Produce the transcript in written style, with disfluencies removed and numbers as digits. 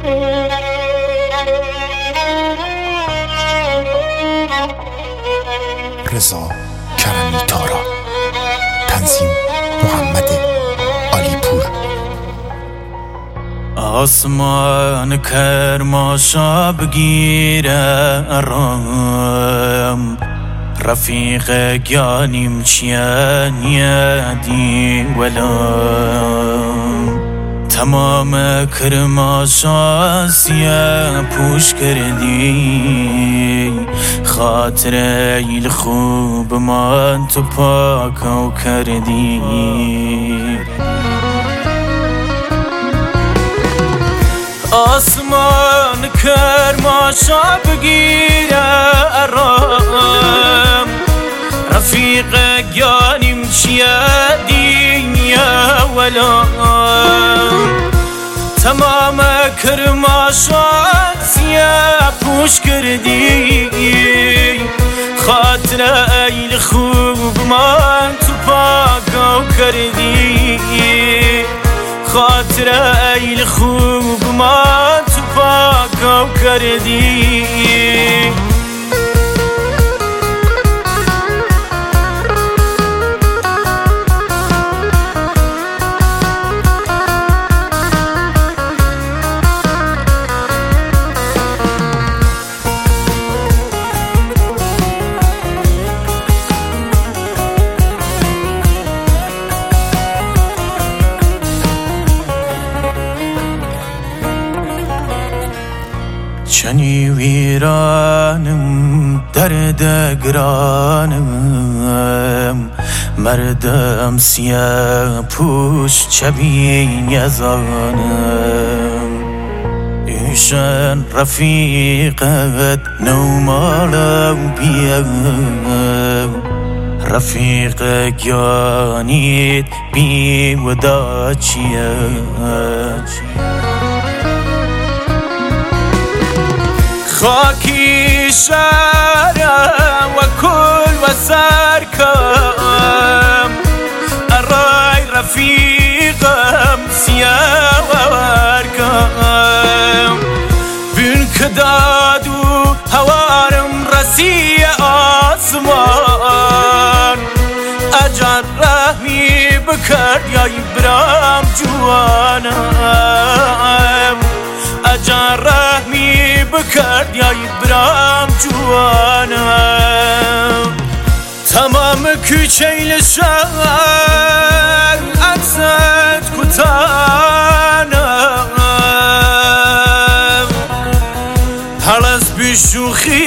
رضا کرمی تارا، تنظیم محمد علیپور. آسمان کرماشا بگیره ارام، رفیق گیانیم چیه نیادی ولام، تمام کرماشا سیه پوش کردی، خاطره ایل خوب من تو پاکو کردی. آسمان کرماشا بگیره ارام، رفیق گیانیم چیه دینیا ولام، تمام کرماشا سیه پوش کردی، خاطر ایل خوب من تو پاکو کردی، خاطر ایل خوب من تو پاکو کردی. چنی ویرانم درد گرانم، مردم سیاه پوش چبین یزانم، ایشان رفیقت نومالم بیم، رفیق گیانیت بی ودا چیه. خاکی شارم و کل و سرکم، ارای رفیقم سیاه و ورکم، بین کداد و هوارم رسی آسمان، اجر رحمی بکرد یا برام جوانم، اجر رحمی بکرد یا برام جوانم، تمام کوچه شهر عکست کتانم، هر از بیشوخی